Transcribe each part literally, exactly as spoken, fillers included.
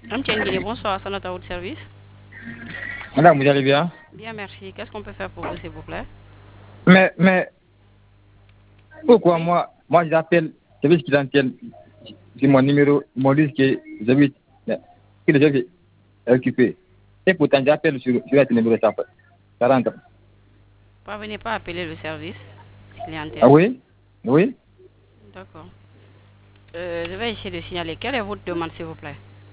Madame Tienguine, bonsoir, c'est notre service. Madame, vous allez bien? Bien, merci. Qu'est-ce qu'on peut faire pour vous, s'il vous plaît? Mais, mais, pourquoi Oui. moi, moi j'appelle, service clientèle, c'est mon numéro, ils m'ont dit que j'habite, que le service est occupé. Et pourtant, j'appelle sur, sur le numéro quarante. Parvenez pas à appeler le service Ah clientèle. oui? Oui? D'accord. Euh, je vais essayer de signaler. Quelle est votre demande, s'il vous plaît?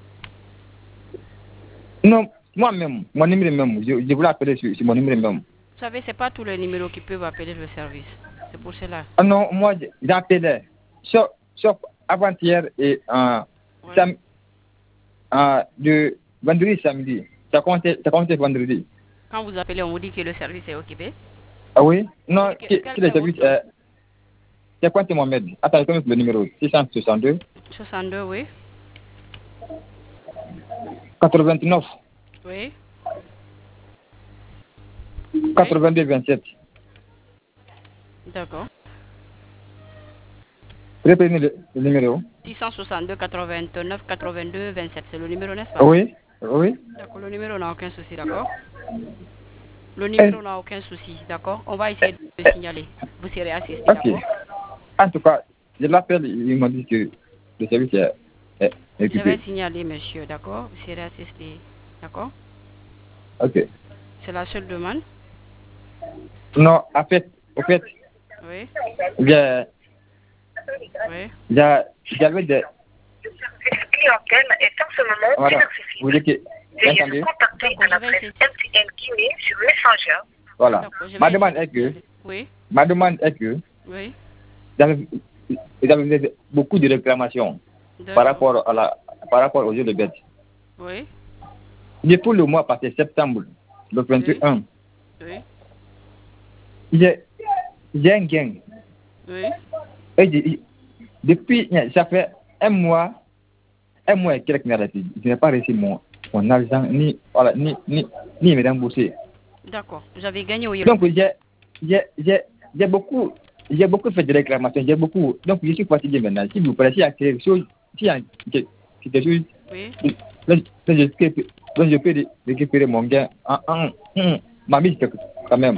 Non, moi-même, mon numéro même, je, je voulais appeler sur, sur mon numéro même. Vous savez, c'est pas tous les numéros qui peuvent appeler le service. C'est pour cela. Ah non, moi, j'appelais, sauf, sauf avant-hier et euh, Oui. sam, euh, de vendredi samedi. Ça comptait, ça comptait vendredi. Quand vous appelez, on vous dit que le service est occupé. Ah oui? Oui, Non, que- que, quel que est le votre service nom? est. C'est quoi, Mohamed? Attends, je le numéro. six cent soixante-deux, soixante-deux, oui. quatre-vingt-neuf, Oui. Oui. quatre-vingt-deux, vingt-sept. D'accord. Répétez le, le numéro. six cent soixante-deux, quatre-vingt-neuf, quatre-vingt-deux, vingt-sept. C'est le numéro, n'est-ce pas? Oui, oui. D'accord. Le numéro n'a aucun souci, d'accord? Le Eh, numéro n'a aucun souci, d'accord? On va essayer de le signaler. Vous serez assisté, ok. d'accord? En tout cas, je l'appelle, il m'a dit que le service est, est, est Je vais occupé. signaler, monsieur, d'accord? Vous serez assisté, d'accord? Ok. C'est la seule demande? Non, en fait, en fait, Oui, j'ai, oui. j'ai, j'avais des. Cette clientèle est en ce moment Voilà. inaccessible. Vous dites que. Veuillez Attendez. nous contacter D'accord, à je vais l'adresse essayer. M T N Guinée sur Messenger. Voilà. D'accord, je Ma vais essayer demande de est que, signaler. Oui, ma demande est que, oui. j'avais, j'avais beaucoup de réclamations par D'accord. rapport à la, par rapport aux jeux de bêtes. Oui, Depuis le mois passé, septembre, le oui, vingt et un, oui, j'ai j'ai un gain. oui. Et j'ai- depuis, ça fait un mois, un mois et quelques mois, je n'ai pas reçu mon, mon argent, ni, voilà, ni, ni, ni me rembourser. D'accord. Vous avez gagné au Yellow. Donc, j'ai j'ai- j'ai- j'ai beaucoup, j'ai beaucoup fait de réclamations, j'ai beaucoup. Donc, je suis fatigué maintenant. S'il vous plaît, s'il y a quelque chose, s'il y a quelque quelque chose, Oui, là, là, je, peux- là, je peux ré- récupérer mon gain en, en, en- ma mise quand même.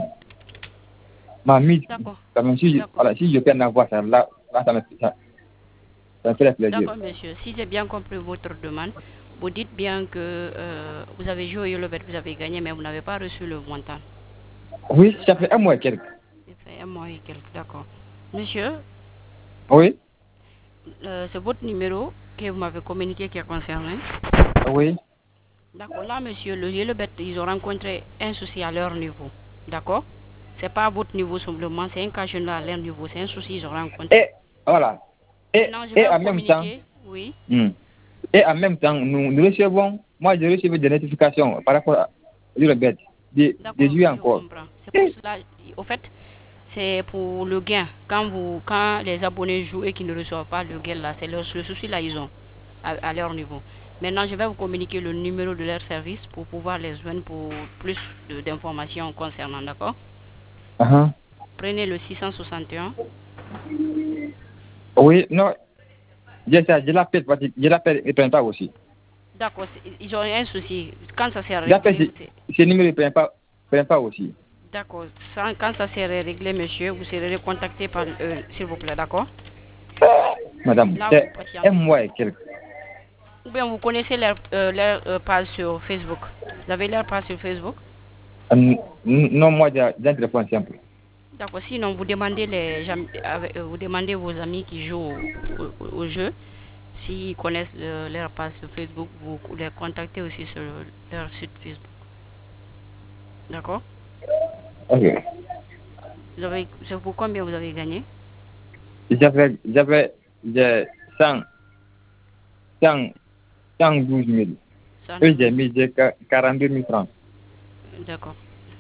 Ma mise, d'accord. quand même, si je, D'accord. voilà, si je peux en avoir ça, là, là ça, me, ça, ça me fait plaisir. D'accord, monsieur. Si j'ai bien compris votre demande, vous dites bien que euh, vous avez joué au Yellow Bet, vous avez gagné, mais vous n'avez pas reçu le montant. Oui, ça fait un mois et quelques. Ça fait un mois et quelques, d'accord. Monsieur, Oui, euh, c'est votre numéro que vous m'avez communiqué qui est concerné. oui. D'accord, là, monsieur, le Yellow Bet, ils ont rencontré un souci à leur niveau. D'accord? C'est pas à votre niveau simplement, c'est un cas général à leur niveau, c'est un souci qu'ils ont rencontré. Et, voilà. Et, Maintenant, je et vais vous en même temps, communiquer, oui. hmm, et en même temps, nous, nous recevons, moi, j'ai reçu des notifications par rapport à le bête, des, des D'accord, jouets je encore. comprends. C'est pour cela, au fait, c'est pour le gain. Quand vous, quand les abonnés jouent et qu'ils ne reçoivent pas le gain là, c'est le, le souci là ils ont à, à leur niveau. Maintenant, je vais vous communiquer le numéro de leur service pour pouvoir les joindre pour plus de- d'informations concernant, d'accord? Uh-huh. Prenez le six cent soixante et un. Oui, non, je, ça, je l'appelle, parce que je l'appelle, il ne prend pas aussi. D'accord, c'est- ils ont un souci. Quand ça s'est J'appelle, réglé, c'est- ce ce numéro, il ne prend pas, prend pas aussi. d'accord. Ça- Quand ça s'est réglé, monsieur, vous serez recontacté par, euh, s'il vous plaît, d'accord? Madame, Là, vous c'est un patientez. mois et quelques. Ou bien vous connaissez leur, euh, leur euh, page sur Facebook. Vous avez leur page sur Facebook. Euh, non, moi, j'ai j'ai un téléphone simple. D'accord. Sinon, vous demandez, les, jam- avec- euh, vous demandez vos amis qui jouent au, au- au jeu. S'ils connaissent euh, leur page sur Facebook, vous les contactez aussi sur leur site Facebook. D'accord. Ok. Vous avez, c'est pour combien vous avez gagné? J'avais, j'avais, j'ai cent, cent, cent douze mille. Ça, Et j'ai mis j'ai qua- quarante-deux mille francs. d'accord.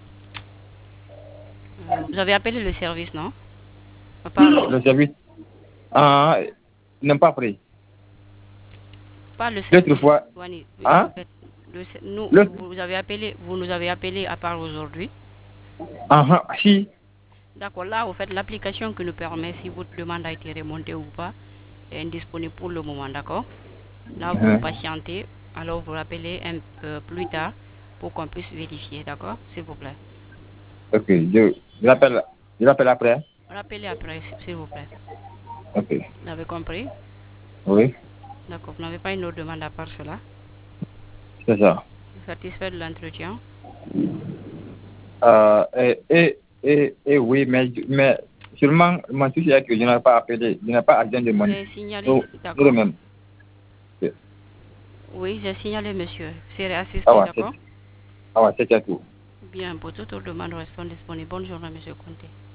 Euh, vous avez appelé le service, non? À part le, Le service, ah, n'ont pas pris. pas le L'autre service. fois, Wani, hein? le- nous, L'autre, vous avez appelé, vous nous avez appelé à part aujourd'hui. ah, ah, si, D'accord, là, au fait, l'application qui nous permet, si votre demande a été remontée ou pas, est indisponible pour le moment, d'accord? Là, vous hein, patientez, Alors vous rappelez un peu plus tard pour qu'on puisse vérifier, d'accord? S'il vous plaît. Ok, je, je l'appelle je l'appelle après. Rappelez après, s'il vous plaît. Ok, Vous avez compris? oui, D'accord. Vous n'avez pas une autre demande à part cela? c'est ça. Satisfait de l'entretien? Euh, et, et, et, et oui, mais, mais seulement, mon souci est que je n'ai pas appelé, je n'ai pas agent de mon J'ai signalé, nous, nous d'accord? le même. Oui, j'ai signalé, monsieur. C'est Ah assisté, ouais, c'est d'accord? ah ouais, c'est tout. Bien, pour toute autre demande, restons disponibles. Bonne journée, monsieur Conté.